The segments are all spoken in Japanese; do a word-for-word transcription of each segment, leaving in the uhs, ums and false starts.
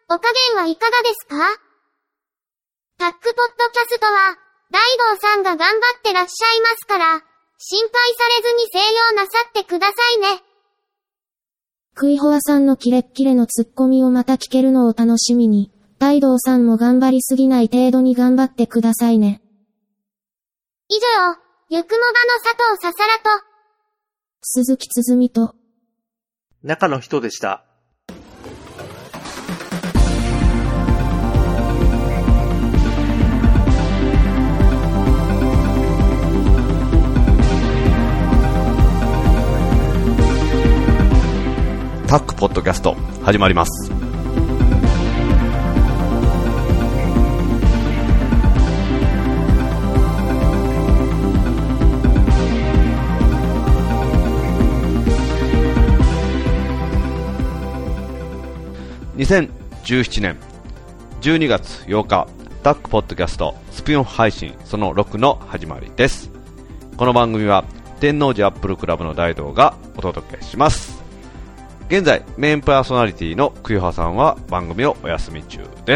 お加減はいかがですか？タックポッドキャストは、大道さんが頑張ってらっしゃいますから、心配されずに静養なさってくださいね。 クイホアさんのキレッキレのツッコミをまた聞けるのを楽しみに、大道さんも頑張りすぎない程度に頑張ってくださいね。 以上、ゆくもばの佐藤ささらと、 鈴木つづみと、 中の人でした。 タックポッドキャスト始まります。にせんじゅうななねんじゅうにがつようか、タックポッドキャストスピンオフ配信そのろくの始まりです。この番組は天王寺アップルクラブの大道がお届けします。現在メインパーソナリティのクイハさんは番組をお休み中です。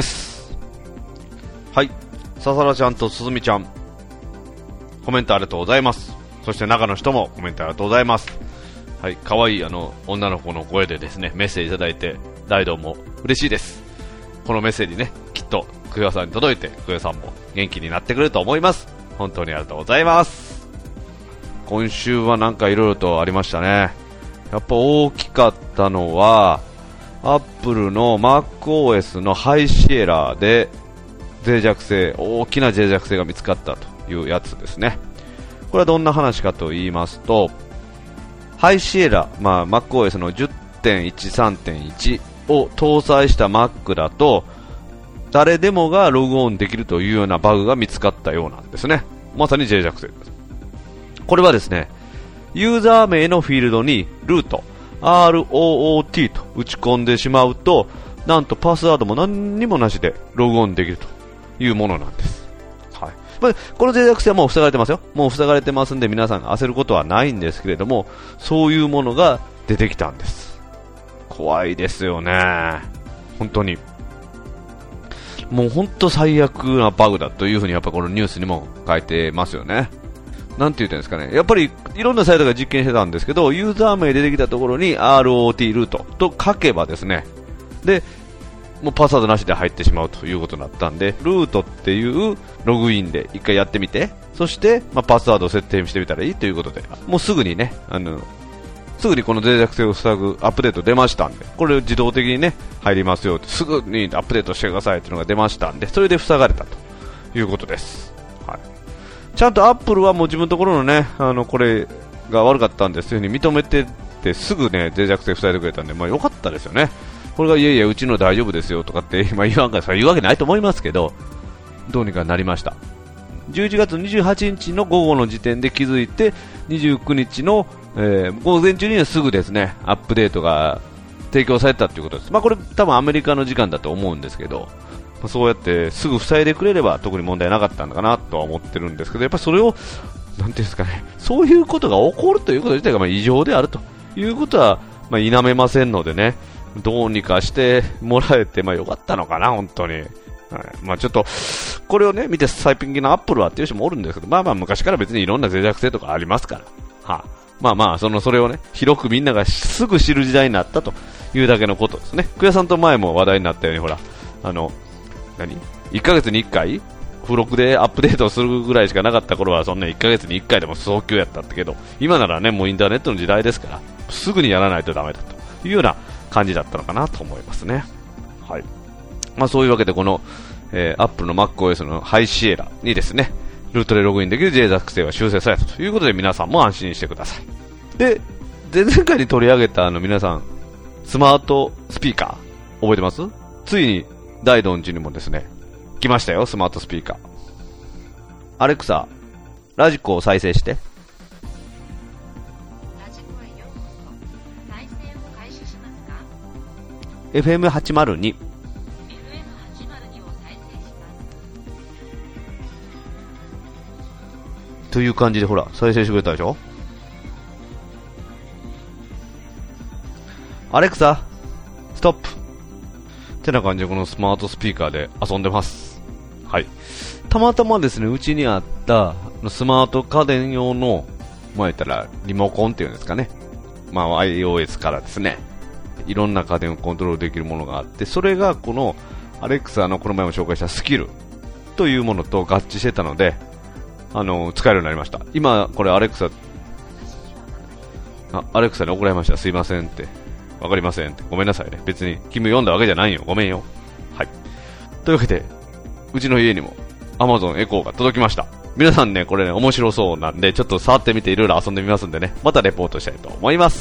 はい、ささらちゃんとすずみちゃんコメントありがとうございます。そして中の人もコメントありがとうございます。はい、可愛いあの女の子の声でですねメッセージいただいて大道も嬉しいです。このメッセージねきっとクイハさんに届いてクイハさんも元気になってくれると思います。本当にありがとうございます。今週はなんかいろいろとありましたね。やっぱ大きかったのはアップルの MacOS のハイシエラで脆弱性、大きな脆弱性が見つかったというやつですね。これはどんな話かと言いますと、ハイシエラ、まあ、MacOS の じゅってんいちさんてんいち を搭載した Mac だと誰でもがログオンできるというようなバグが見つかったようなんですね。まさに脆弱性です。これはですね、ユーザー名のフィールドにルート アールオーオーティー と打ち込んでしまうと、なんとパスワードも何にもなしでログオンできるというものなんです。はい、まあ、この脆弱性はもう塞がれてますよ。もう塞がれてますんで皆さん焦ることはないんですけれども、そういうものが出てきたんです。怖いですよね。本当にもう本当最悪なバグだというふうにやっぱこのニュースにも書いてますよね。なんて言ったんですかね、やっぱりいろんなサイトが実験してたんですけど、ユーザー名出てきたところに アールオーティー ルートと書けばですね、でもうパスワードなしで入ってしまうということになったんで、ルートっていうログインで一回やってみて、そして、まあ、パスワードを設定してみたらいいということで、もうすぐにね、あのすぐにこの脆弱性を塞ぐアップデート出ましたんで、これ自動的にね入りますよって、すぐにアップデートしてくださいっていうのが出ましたんで、それで塞がれたということです。はい、ちゃんとアップルはもう自分のところのね、あのこれが悪かったんですというふうに認めてて、すぐね脆弱性塞いでくれたんで、まあ良かったですよね。これがいやいやうちの大丈夫ですよとかって今言わんから、言うわけないと思いますけど、どうにかなりました。じゅういちがつにじゅうはちにちの午後の時点で気づいて、にじゅうくにちの、えー、午前中にはすぐですねアップデートが提供されたということです。まあこれ多分アメリカの時間だと思うんですけど、そうやってすぐ塞いでくれれば特に問題なかったのかなとは思ってるんですけど、やっぱりそれをなんていうんですかね、そういうことが起こるということ自体がまあ異常であるということはまあ否めませんのでね、どうにかしてもらえてまあよかったのかな本当に。はい、まあちょっとこれをね見て最近のアップルはっていう人もおるんですけど、まあまあ昔から別にいろんな脆弱性とかありますから、はあ、まあまあそのそれをね広くみんながすぐ知る時代になったというだけのことですね。久谷さんと前も話題になったように、ほらあの何いっかげつにいっかい付録でアップデートするぐらいしかなかった頃は、そんないっかげつにいっかいでも早急やったってけど、今ならねもうインターネットの時代ですから、すぐにやらないとダメだというような感じだったのかなと思いますね。はい、まあそういうわけでこの、えー、アップルの MacOS のハイシエラにですねルートでログインできる脆弱性が修正されたということで、皆さんも安心してください。で、前々回に取り上げたあの皆さんスマートスピーカー覚えてます？ついに大道寺にもですね来ましたよ、スマートスピーカー。アレクサ、ラジコを再生して。ラジコへようこそ。再生を開始しますか？ エフエムはちまるに エフエムはちまるに を再生しますという感じで、ほら再生してくれたでしょ。アレクサストップ。 てな感じでこのスマートスピーカーで遊んでます。はい。たまたまですね、うちにあったスマート家電用の、まあ言ったらリモコンっていうんですかね。まあ iOS からですね、いろんな家電をコントロールできるものがあって、それがこのアレクサのこの前も紹介したスキルというものと合致してたので、あの、使えるようになりました。今、これアレクサ、あ、アレクサに怒られました。すいませんって。わかりませんって。ごめんなさいね。別に君読んだわけじゃないよ。ごめんよ。はい。というわけで、うちの家にも Amazon Echo が届きました。皆さんね、これね、面白そうなんで、ちょっと触ってみていろいろ遊んでみますんでね、またレポートしたいと思います。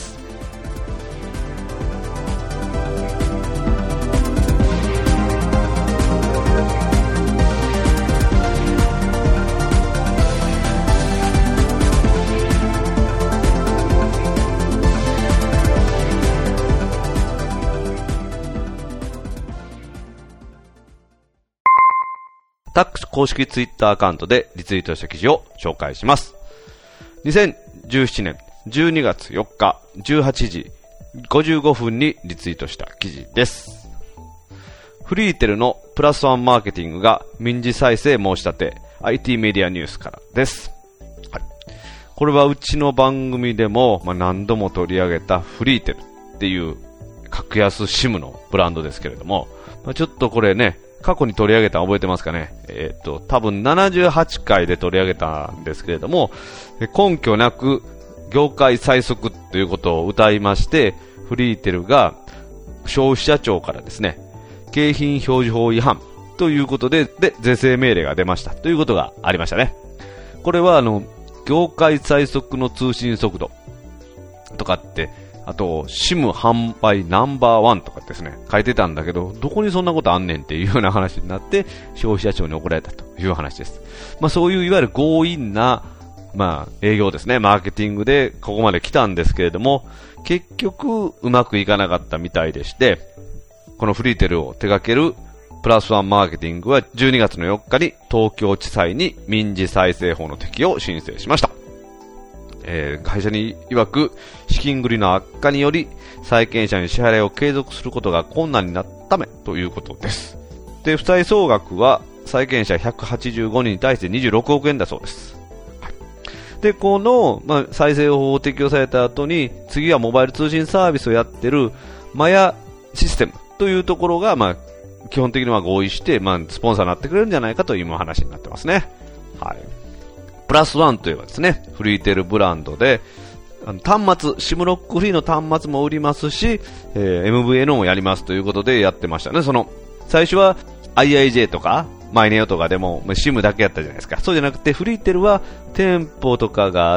タックス公式ツイッターアカウントでリツイートした記事を紹介します。にせんじゅうななねんじゅうにがつよっかじゅうはちじごじゅうごふんにリツイートした記事です。フリーテルのプラスワンマーケティングが民事再生申し立て アイティー メディアニュースからです。はい、これはうちの番組でも、まあ、何度も取り上げたフリーテルっていう格安 SIM のブランドですけれども、まあ、ちょっとこれね、過去に取り上げたの覚えてますかね。えっと、多分ななじゅうはちかいで取り上げたんですけれども、根拠なく業界最速ということを謳いまして、フリーテルが消費者庁からですね、景品表示法違反ということで、で、是正命令が出ましたということがありましたね。これはあの、業界最速の通信速度とかって、あと、SIM 販売ナンバーワンとかですね、書いてたんだけど、どこにそんなことあんねんっていうような話になって、消費者庁に怒られたという話です。まあそういういわゆる強引な、まあ営業ですね、マーケティングでここまで来たんですけれども、結局うまくいかなかったみたいでして、このフリーテルを手掛けるプラスワンマーケティングはじゅうにがつのよっかに東京地裁に民事再生法の適用を申請しました。えー、会社に曰く資金繰りの悪化により債権者に支払いを継続することが困難になったためということです。で、負債総額は債権者ひゃくはちじゅうごにんに対してにじゅうろくおくえんだそうです。はい、で、この、まあ、再生法を適用された後に次はモバイル通信サービスをやってるマヤシステムというところが、まあ、基本的には合意して、まあ、スポンサーになってくれるんじゃないかという話になってますね。はい。プラスワンといえばですね、フリーテルブランドで、あの端末、SIM ロックフリーの端末も売りますし、えー、エムブイエヌオー もやりますということでやってましたね。その、最初は アイアイジェー とか、マイネオとかでも SIM だけやったじゃないですか。そうじゃなくて、フリーテルは店舗とかがあって、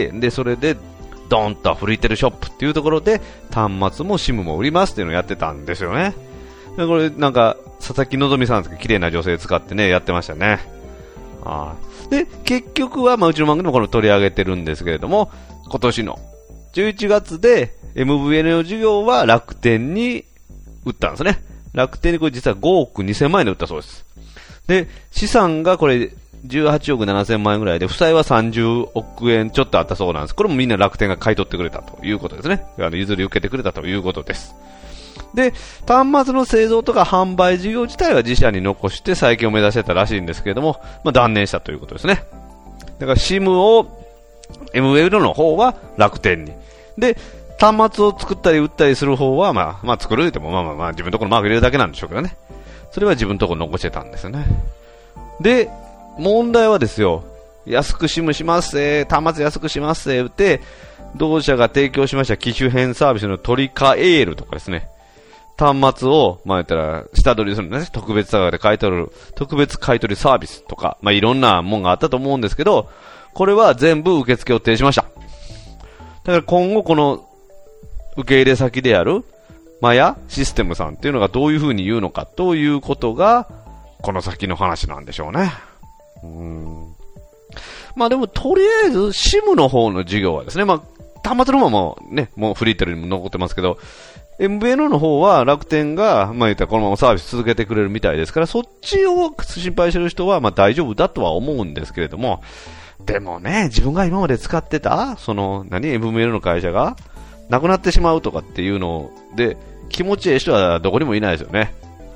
で、それで、ドーンとフリーテルショップっていうところで、端末も SIM も売りますっていうのをやってたんですよね。でこれなんか、佐々木希さんですか、綺麗な女性使ってね、やってましたね。あで、結局は、まあ、うちの番組でもこれ取り上げてるんですけれども、今年のじゅういちがつで エムブイエヌオー 事業は楽天に売ったんですね。楽天にこれ実はごおくにせんまんえんで売ったそうです。で、資産がこれじゅうはちおくななせんまんえんぐらいで、負債はさんじゅうおくえんちょっとあったそうなんです。これもみんな楽天が買い取ってくれたということですね。あの譲り受けてくれたということです。で、端末の製造とか販売事業自体は自社に残して再建を目指してたらしいんですけれども、まあ、断念したということですね。だから SIM を エムブイエヌオー の方は楽天に。で、端末を作ったり売ったりする方は、まあ、まあ作るってもまあまあまあ自分のところのマーク入れるだけなんでしょうけどね。それは自分のところ残してたんですよね。で、問題はですよ、安く SIM しますせ、端末安くしますせ、って、同社が提供しました機種変サービスのトリカエールとかですね。端末を、まあ言ったら、下取りするんですね。特別価格で買い取る、特別買い取りサービスとか、まあいろんなもんがあったと思うんですけど、これは全部受付を停止しました。だから今後この、受け入れ先である、マヤシステムさんっていうのがどういう風に言うのかということが、この先の話なんでしょうね。うーん。まあでも、とりあえず、SIM の方の事業はですね、まあ、端末のままね、もうフリーテルにも残ってますけど、エムブイエヌオー の方は楽天が、まあ言ったらこのままサービス続けてくれるみたいですから、そっちを心配してる人は、まあ大丈夫だとは思うんですけれども、でもね、自分が今まで使ってた、その、何、エムブイエヌオー の会社が、なくなってしまうとかっていうので、気持ちいい人はどこにもいないですよね。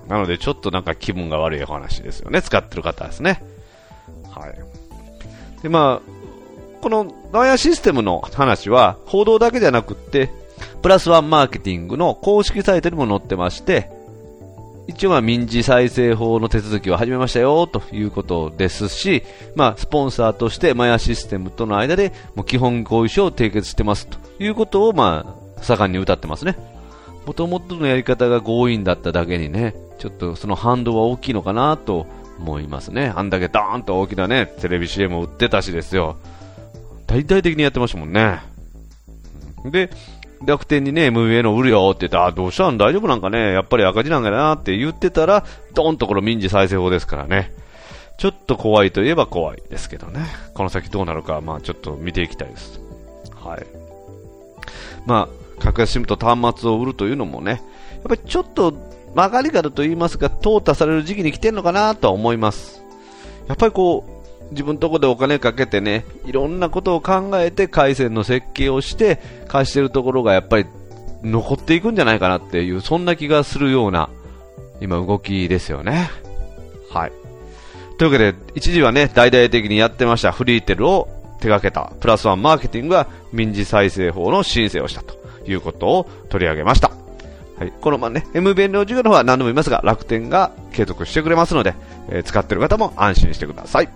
なのでちょっとなんか気分が悪いお話ですよね。使ってる方ですね。はい。で、まあ、このガイアシステムの話は報道だけじゃなくって、プラスワンマーケティングの公式サイトにも載ってまして、一応まあ民事再生法の手続きを始めましたよということですし、まあスポンサーとしてマヤシステムとの間でもう基本合意書を締結してますということをまあ盛んに謳ってますね。もともとのやり方が強引だっただけにね、ちょっとその反動は大きいのかなと思いますね。あんだけダーンと大きなね、テレビ シーエム を売ってたしですよ。大々的にやってましたもんね。で、楽天にね、エムビーエー の売るよって言ったら、あ、どうしたん大丈夫なんかね、やっぱり赤字なんかなって言ってたら、ドーンとこの民事再生法ですからね。ちょっと怖いといえば怖いですけどね。この先どうなるか、まあちょっと見ていきたいです。はい。まあ、格安シムと端末を売るというのもね、やっぱりちょっと曲がり角と言いますか、淘汰される時期に来てるのかなとは思います。やっぱりこう、自分のところでお金かけてね、いろんなことを考えて回線の設計をして貸してるところがやっぱり残っていくんじゃないかなっていう、そんな気がするような今動きですよね。はい。というわけで一時はね、大々的にやってましたフリーテルを手掛けたプラスワンマーケティングが民事再生法の申請をしたということを取り上げました。はい、このままね、エムビーエー の授業の方は何度も言いますが、楽天が継続してくれますので、えー、使っている方も安心してください。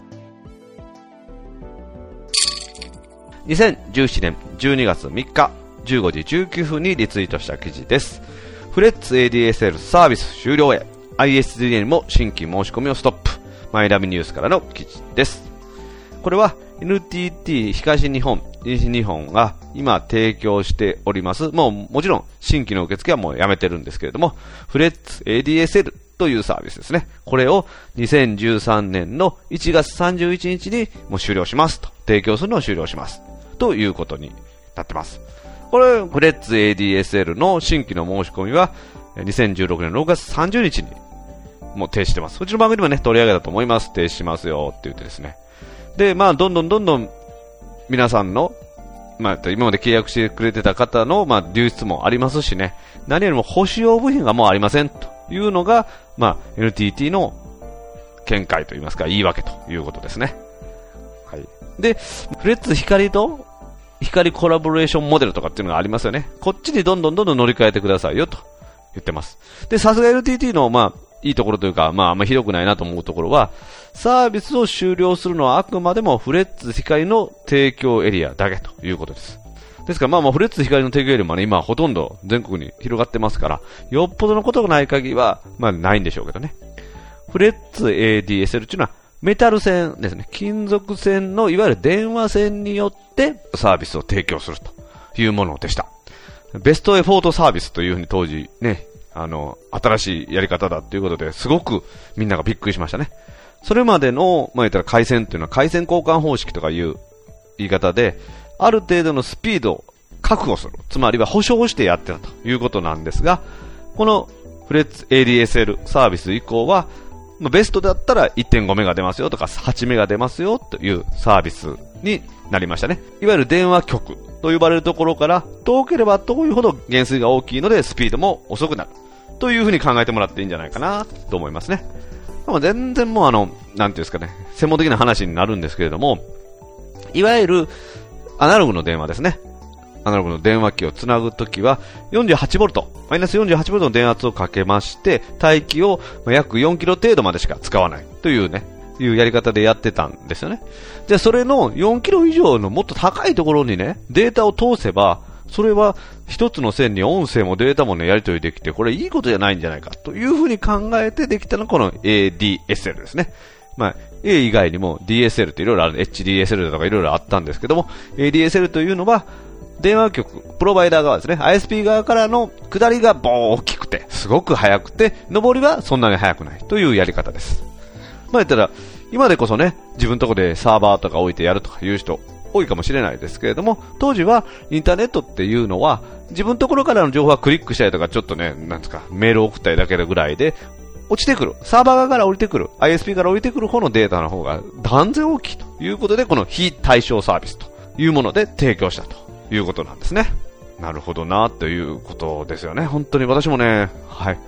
にせんじゅうななねんじゅうにがつみっかじゅうごじじゅうきゅうふんにリツイートした記事です。フレッツ エーディーエスエル サービス終了へ アイエスディーエー にも新規申し込みをストップ。マイナビニュースからの記事です。これは エヌティーティー 東日本、西日本が今提供しております。もうもちろん新規の受付はもうやめてるんですけれども、フレッツ エーディーエスエル というサービスですね。これをにせんじゅうさんねんのいちがつさんじゅういちにちにもう終了しますと。提供するのを終了します。ということになってます。これ、フレッツ エーディーエスエル の新規の申し込みはにせんじゅうろくねんろくがつさんじゅうにちにもう停止してます。うちの番組でもね、取り上げたと思います。停止しますよって言ってですね。で、まあ、どんどんどんどん皆さんの、まあ、今まで契約してくれてた方の、まあ、流出もありますしね。何よりも保使用部品がもうありませんというのが、まあ、エヌティーティー の見解といいますか、言い訳ということですね。はい。で、フレッツ光と光コラボレーションモデルとかっていうのがありますよね。こっちにどんどんどんどん乗り換えてくださいよと言ってます。で、さすが エヌティーティー の、まあ、いいところというか、まあ、あんまひどくないなと思うところは、サービスを終了するのはあくまでもフレッツ光の提供エリアだけということです。ですから、まあまあ、フレッツ光の提供エリアもね、今ほとんど全国に広がってますから、よっぽどのことがない限りは、まあ、ないんでしょうけどね。フレッツ エーディーエスエル っていうのは、メタル線ですね。金属線のいわゆる電話線によってサービスを提供するというものでした。ベストエフォートサービスというふうに当時ね、あの、新しいやり方だということですごくみんながびっくりしましたね。それまでの、まあ言ったら回線というのは回線交換方式とかいう言い方で、ある程度のスピードを確保する。つまりは保証してやってたということなんですが、このフレッツ エーディーエスエル サービス以降は、まあ、ベストだったら いってんごメガ出ますよとかはちメガ出ますよというサービスになりましたね。いわゆる電話局と呼ばれるところから遠ければ遠いほど減衰が大きいのでスピードも遅くなるというふうに考えてもらっていいんじゃないかなと思いますね。まあ、全然もうあの、なんていうんですかね、専門的な話になるんですけれども、いわゆるアナログの電話ですね。アナログの電話機をつなぐときは よんじゅうはちボルト、マイナスよんじゅうはちボルトの電圧をかけまして、帯域を約よんキロ程度までしか使わないというね、いうやり方でやってたんですよね。じゃあそれのよんキロ以上のもっと高いところにね、データを通せば、それは一つの線に音声もデータもね、やり取りできて、これいいことじゃないんじゃないかというふうに考えてできたのがこの エーディーエスエル ですね。まあ、A 以外にも ディーエスエル っていろいろある、エイチディーエスエル とかいろいろあったんですけども、エーディーエスエル というのは、電話局、プロバイダー側ですね。アイエスピー 側からの下りがボー大きくて、すごく速くて、上りはそんなに速くないというやり方です。まあ言ったら、今でこそね、自分のとこでサーバーとか置いてやるとかいう人多いかもしれないですけれども、当時はインターネットっていうのは、自分のところからの情報はクリックしたりとか、ちょっとね、なんですか、メールを送ったりだけぐらいで、落ちてくる。サーバー側から降りてくる。アイエスピー から降りてくる方のデータの方が断然大きいということで、この非対称サービスというもので提供したということなんですね。なるほどなということですよね。本当に私もね、はい。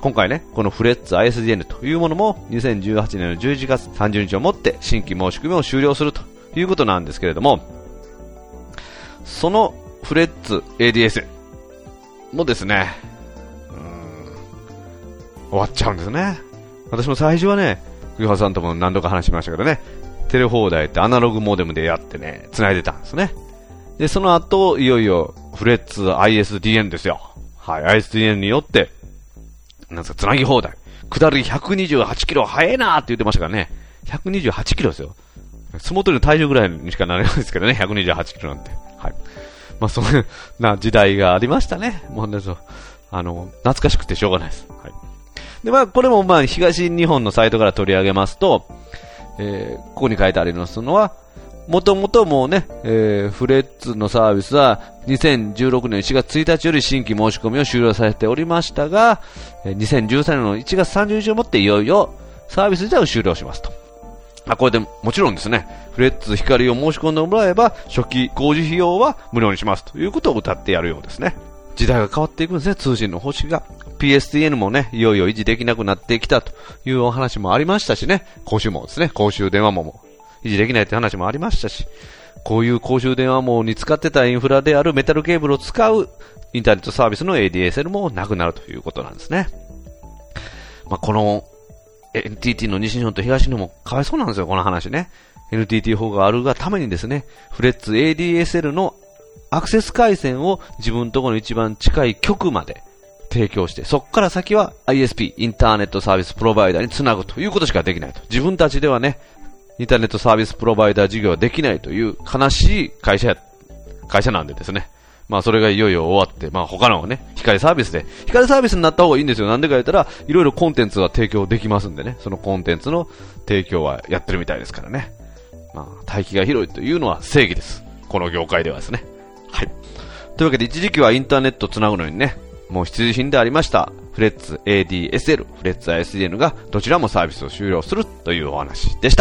今回ね、このフレッツ アイエスディーエヌ というものもにせんじゅうはちねんのじゅういちがつさんじゅうにちをもって新規申し込みを終了するということなんですけれども、そのフレッツ エーディーエス もですね、うーん、終わっちゃうんですね。私も最初はね、栗原さんとも何度か話しましたけどね、テレ放題ってアナログモデムでやってね、繋いでたんですね。で、その後、いよいよフレッツ アイエスディーエヌ ですよ。はい、アイエスディーエヌ によって、なんですか、繋ぎ放題。下りひゃくにじゅうはちキロ速えなーって言ってましたからね。ひゃくにじゅうはちキロですよ。相撲取りの体重ぐらいにしかなれないですけどね、ひゃくにじゅうはちキロなんて。はい。まあ、そんな時代がありましたね。もうね、そう、あの、懐かしくてしょうがないです。はい。で、まあ、これもまあ、東日本のサイトから取り上げますと、えー、ここに書いてありますのは、もともともうね、えー、フレッツのサービスはにせんじゅうろくねんしがつついたちより新規申し込みを終了されておりましたが、にせんじゅうさんねんのいちがつさんじゅうにちをもっていよいよサービス自体を終了しますと。あ、これでもちろんですね、フレッツ光を申し込んでもらえば初期工事費用は無料にしますということを謳ってやるようですね。時代が変わっていくんですね、通信の方針が。ピーエスティーエヌ もね、いよいよ維持できなくなってきたというお話もありましたしね、公衆網ですね、公衆電話網も維持できないという話もありましたし、こういう公衆電話網に使ってたインフラであるメタルケーブルを使うインターネットサービスの エーディーエスエル もなくなるということなんですね。まあ、この エヌティーティー の西日本と東日本もかわいそうなんですよ、この話ね。エヌティーティー 法があるがためにですね、フレッツ エーディーエスエル のアクセス回線を自分のところの一番近い局まで提供して、そこから先は アイエスピー、インターネットサービスプロバイダーにつなぐということしかできないと。自分たちではね、インターネットサービスプロバイダー事業はできないという悲しい会社や、会社なんでですね。まあそれがいよいよ終わって、まあ他のね、光サービスで、光サービスになった方がいいんですよ。なんでか言ったら、いろいろコンテンツは提供できますんでね。そのコンテンツの提供はやってるみたいですからね。まあ、帯域が広いというのは正義です。この業界ではですね。はい。というわけで一時期はインターネットをつなぐのにね、もう必需品でありました、フレッツ エーディーエスエル、フレッツ アイエスディーエヌ がどちらもサービスを終了するというお話でした。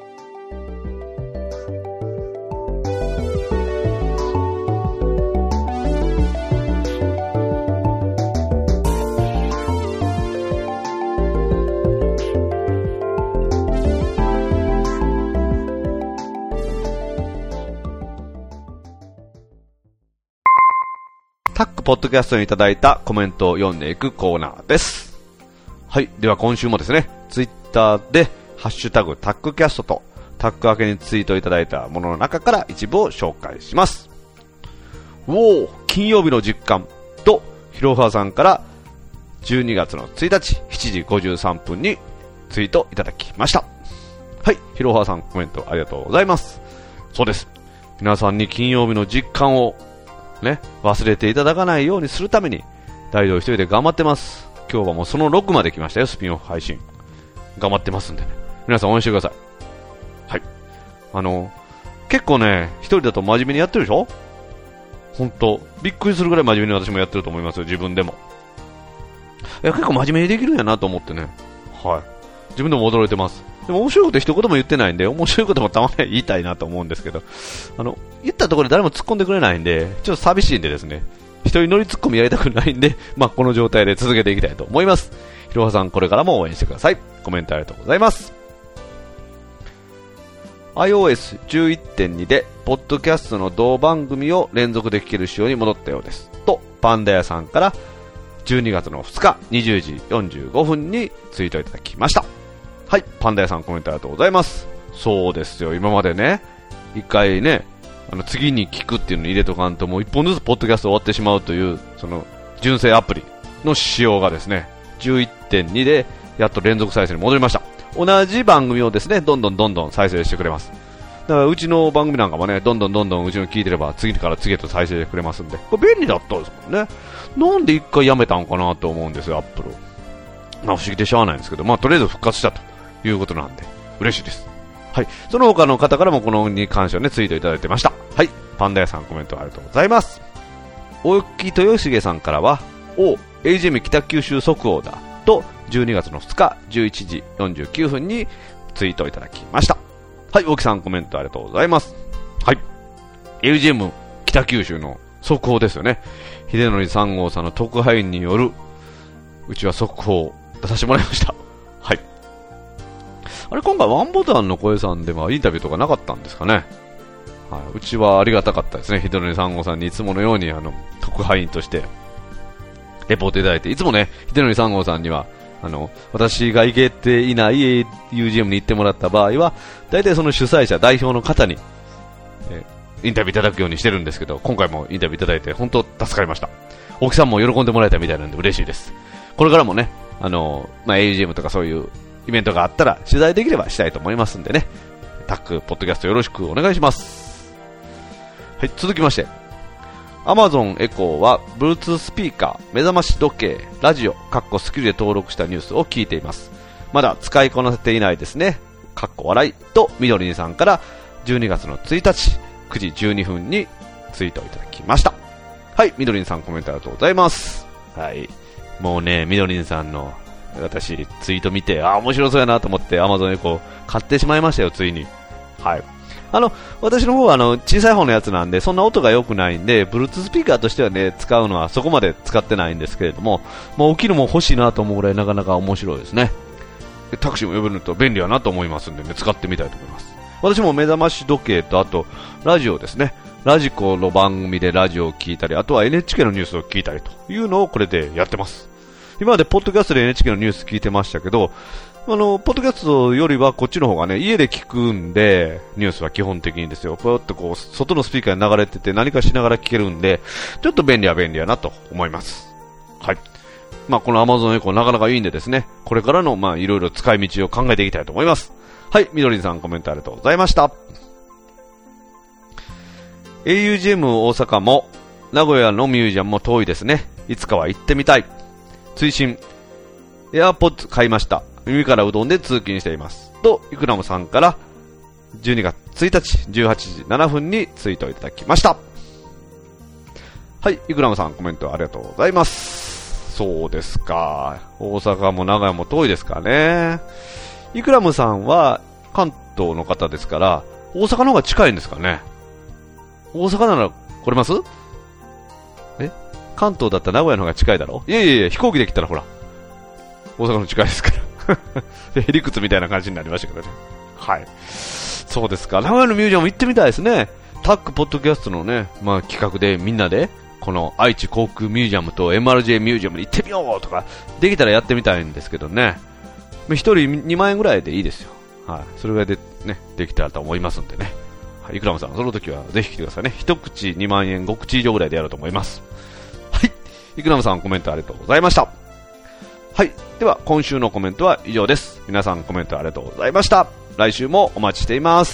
タックポッドキャストにいただいたコメントを読んでいくコーナーです。はい。では今週もですね、ツイッターでハッシュタグタックキャストとタック明けにツイートいただいたものの中から一部を紹介します。おー、金曜日の実感とひろはさんからじゅうにがつのついたちしちじごじゅうさんぷんにツイートいただきました。はい。ひろはさんコメントありがとうございます。そうです。皆さんに金曜日の実感をね、忘れていただかないようにするために大道一人で頑張ってます。今日はもうそのろくまで来ましたよ、スピンオフ配信頑張ってますんでね、皆さん応援してください。はい。あの結構ね、一人だと真面目にやってるでしょ。ほんとびっくりするぐらい真面目に私もやってると思いますよ、自分でも。いや、結構真面目にできるんやなと思ってね、はい、自分でも驚いてます。でも面白いこと一言も言ってないんで、面白いこともたまに言いたいなと思うんですけど、あの言ったところで誰も突っ込んでくれないんで、ちょっと寂しいんでですね、一人乗り突っ込みやりたくないんで、まあこの状態で続けていきたいと思います。ひろはさん、これからも応援してください。コメントありがとうございます。アイオーエスじゅういってんに でポッドキャストの同番組を連続で聞ける仕様に戻ったようですと、パンダ屋さんからじゅうにがつのふつかにじゅうじよんじゅうごふんにツイートいただきました。はい、パンダ屋さんコメントありがとうございます。そうですよ、今までね、一回ね、あの次に聞くっていうのを入れとかんと、もう一本ずつポッドキャスト終わってしまうという、その純正アプリの仕様がですね、じゅういってんに でやっと連続再生に戻りました。同じ番組をですね、どんどんどんどん再生してくれます。だからうちの番組なんかもね、どんどんどんどんうちの聞いてれば次から次へと再生してくれますんで、これ便利だったんですもんね。なんで一回やめたんかなと思うんですよ、アップル。まあ不思議でしゃあないんですけど、まあとりあえず復活したということなんで嬉しいです。はい。その他の方からもこのに関してはね、ツイートいただいてました。はい。パンダ屋さんコメントありがとうございます。大木豊重さんからは、お エージェーエム 北九州速報だとじゅうにがつのふつかじゅういちじよんじゅうきゅうふんにツイートいただきました。はい。大木さんコメントありがとうございます。はい。エージェーエム 北九州の速報ですよね。秀則さん号さんの特派員によるうちは速報を出させてもらいました。はい。あれ、今回ワンボタンの声さんではインタビューとかなかったんですかね。はい、うちはありがたかったですね。ひどのりさんごさんにいつものようにあの特派員としてレポートいただいて、いつもね、ひどのりさんごさんにはあの私が行けていない ユージーエム に行ってもらった場合は大体その主催者代表の方に、えインタビューいただくようにしてるんですけど、今回もインタビューいただいて本当助かりました。大木さんも喜んでもらえたみたいなんで嬉しいです。これからもね、あの、まあ、ユージーエム とかそういうイベントがあったら取材できればしたいと思いますんでね、タックポッドキャストよろしくお願いします。はい、続きまして Amazon Echo は Bluetooth スピーカー、目覚まし時計、ラジオ、カッコスキルで登録したニュースを聞いています。まだ使いこなせていないですね、カッコ笑いとみどりんさんからじゅうにがつのついたちくじじゅうにふんにツイートいただきました。はい、みどりんさんコメントありがとうございます。はい、もうね、みどりんさんの私ツイート見て、あ、面白そうやなと思って Amazon Echo 買ってしまいましたよ、ついに。はい、あの私の方はあの小さい方のやつなんでそんな音が良くないんで Bluetooth スピーカーとしてはね使うのはそこまで使ってないんですけれども、もう大きいのも欲しいなと思うぐらいなかなか面白いですね。タクシーも呼べると便利やなと思いますんでね、使ってみたいと思います。私も目覚まし時計とあとラジオですね、ラジコの番組でラジオを聞いたり、あとは エヌエイチケー のニュースを聞いたりというのをこれでやってます。今までポッドキャストで エヌエイチケー のニュース聞いてましたけど、あのポッドキャストよりはこっちの方がね家で聞くんで、ニュースは基本的にですよ、こうやってこう外のスピーカーに流れてて何かしながら聞けるんで、ちょっと便利は便利やなと思います。はい、まあ、この Amazon Echo なかなかいいんでですね、これからのまあいろいろ使い道を考えていきたいと思います。はい、みどりんさんコメントありがとうございました。 エーユージーエム 大阪も名古屋のミュージアムも遠いですね。いつかは行ってみたい。追伸 AirPods 買いました。耳からうどんで通勤していますとイクラムさんからじゅうにがつついたちじゅうはちじななふんにツイートいただきました。はい、イクラムさんコメントありがとうございます。そうですか、大阪も名古屋も遠いですかね。イクラムさんは関東の方ですから大阪の方が近いんですかね。大阪なら来れます？え、関東だったら名古屋の方が近いだろ。いやいやいや、飛行機で来たらほら大阪の近いですからでへりくつみたいな感じになりましたけどね。はい、そうですか、名古屋のミュージアム行ってみたいですね。タックポッドキャストのね、まあ、企画でみんなでこの愛知航空ミュージアムと エムアールジェー ミュージアムに行ってみようとかできたらやってみたいんですけどね、ひとりにまんえんぐらいでいいですよ。はい、それぐらいでねできたらと思いますんでね。はい、イクラムさんその時はぜひ来てくださいね。一口にまんえん、ご口以上ぐらいでやると思います。はい、イクラムさんコメントありがとうございました。はい、では今週のコメントは以上です。皆さんコメントありがとうございました。来週もお待ちしています。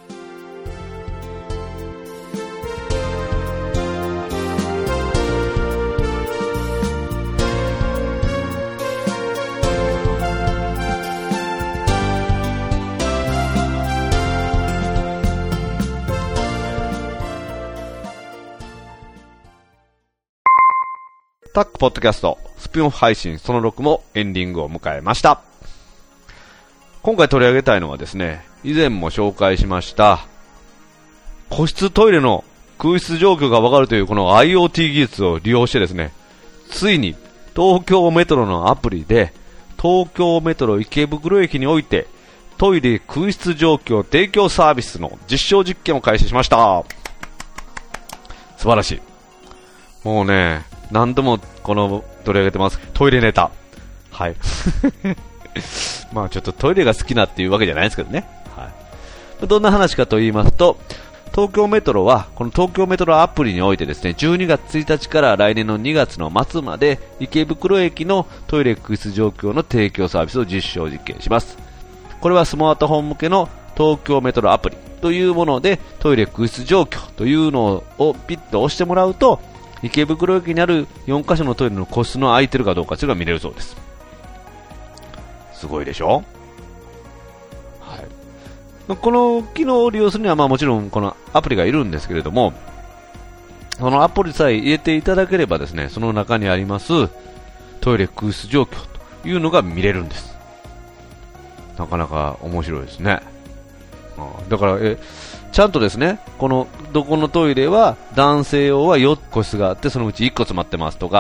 タックポッドキャストスピンオフ配信そのろくもエンディングを迎えました。今回取り上げたいのはですね、以前も紹介しました個室トイレの空室状況がわかるというこの アイオーティー 技術を利用してですね、ついに東京メトロのアプリで東京メトロ池袋駅においてトイレ空室状況提供サービスの実証実験を開始しました。素晴らしい。もうね、何度もこの取り上げてますトイレネタ。はい。まあちょっとトイレが好きなっていうわけじゃないですけどね。はい。どんな話かと言いますと、東京メトロはこの東京メトロアプリにおいてですね、じゅうにがつついたちから来年のにがつの末まで池袋駅のトイレ空室状況の提供サービスを実証実験します。これはスマートフォン向けの東京メトロアプリというもので、トイレ空室状況というのをピッと押してもらうと、池袋駅にあるよんかしょのトイレの個室の空いてるかどうかというのが見れるそうです。すごいでしょ。はい。この機能を利用するには、まあもちろんこのアプリがいるんですけれども、そのアプリさえ入れていただければですね、その中にありますトイレ空室状況というのが見れるんです。なかなか面白いですね。ああ、だからえちゃんとですね、このどこのトイレは男性用はよっこ個室があってそのうちいっこ詰まってますとか、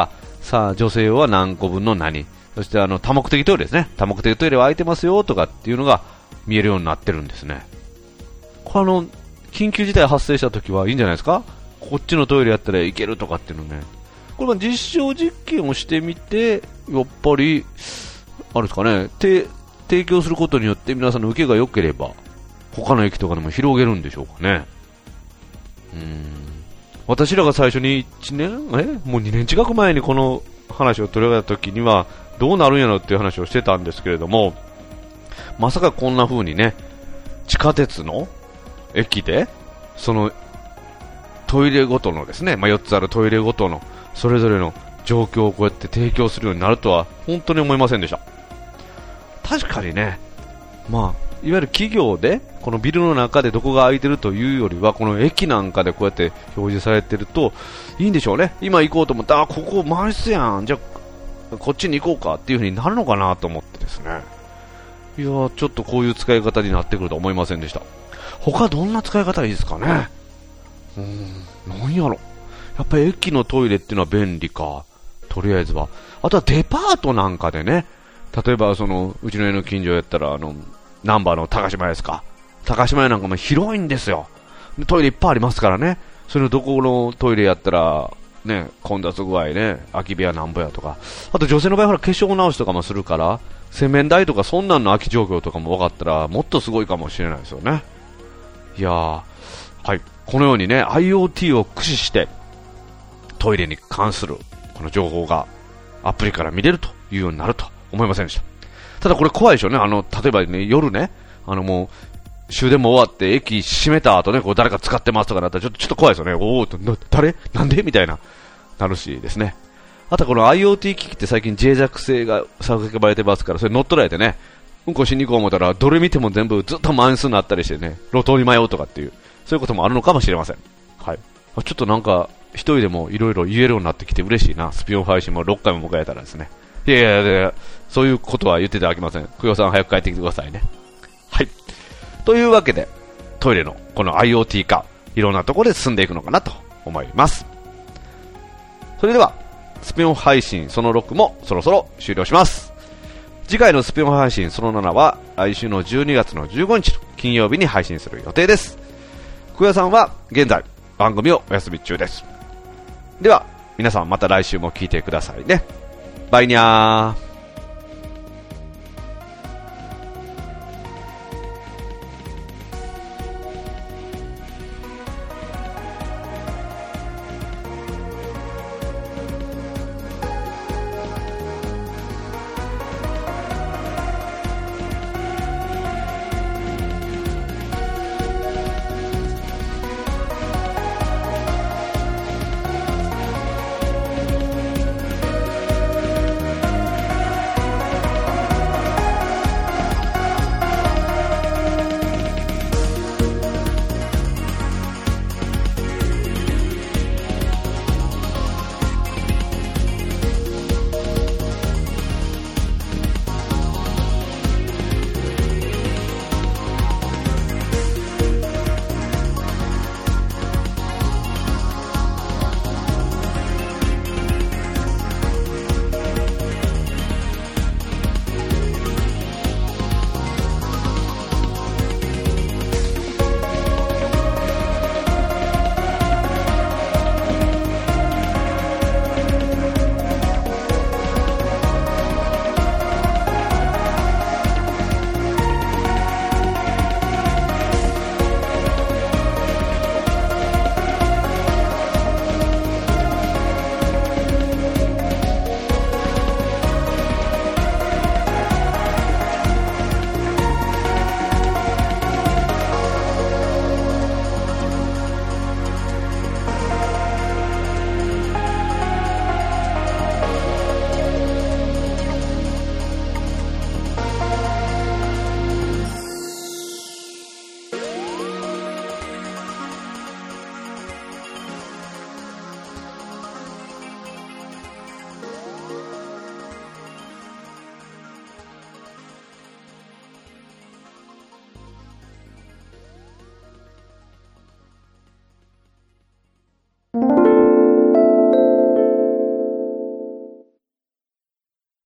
さあ女性用は何個分の何、そしてあの多目的トイレですね、多目的トイレは空いてますよとかっていうのが見えるようになってるんですね。これあの緊急事態発生した時はいいんじゃないですか。こっちのトイレやったらいけるとかっていうのね、これは実証実験をしてみて、やっぱりあれですかね、て提供することによって皆さんの受けが良ければ他の駅とかでも広げるんでしょうかね。うーん、私らが最初にいちねんえもうにねん近く前にこの話を取り上げた時にはどうなるんやろっていう話をしてたんですけれども、まさかこんな風にね、地下鉄の駅でそのトイレごとのですね、まあ、よっつあるトイレごとのそれぞれの状況をこうやって提供するようになるとは本当に思いませんでした。確かにね、まあいわゆる企業でこのビルの中でどこが空いてるというよりは、この駅なんかでこうやって表示されてるといいんでしょうね。今行こうと思ったら、あ、ここ満室やん、じゃあこっちに行こうかっていう風になるのかなと思ってですね、いやー、ちょっとこういう使い方になってくると思いませんでした。他どんな使い方がいいですかね。うーん、なんやろ、やっぱり駅のトイレっていうのは便利か、とりあえずは。あとはデパートなんかでね、例えばそのうちの家の近所やったらあのナンバーの高島屋ですか、高島屋なんかも広いんですよ。でトイレいっぱいありますからね、それのどこのトイレやったらね、混雑具合ね、空き部屋なんぼやとか、あと女性の場合は化粧直しとかもするから、洗面台とかそんなんの空き状況とかも分かったらもっとすごいかもしれないですよね。いやー、はい、このようにね アイオーティー を駆使してトイレに関するこの情報がアプリから見れるというようになると思いませんでした。ただこれ怖いでしょうね。あの例えばね、夜ね、あのもう終電も終わって駅閉めた後ね、こう誰か使ってますとかなったらちょっとちょっと怖いですよね。おお、誰なんでみたいななるしですね。あとはこの アイオーティー 機器って最近脆弱性が叫ばれてますから、それ乗っ取られてね、うんこしに行こう思ったらどれ見ても全部ずっと満室になったりしてね、路頭に迷うとかっていう、そういうこともあるのかもしれません。はい、ちょっとなんか一人でもいろいろ言えるようになってきて嬉しいな。スピオン配信もろっかいも迎えたらですね、いやいやいや、そういうことは言っていただきません。くよさん早く帰ってきてくださいね。はい、というわけでトイレのこの アイオーティー 化、いろんなところで進んでいくのかなと思います。それではスピオン配信そのろくもそろそろ終了します。次回のスピオン配信そのななは来週のじゅうにがつのじゅうごにちの金曜日に配信する予定です。くよさんは現在番組をお休み中です。では皆さんまた来週も聞いてくださいね。バイニャー。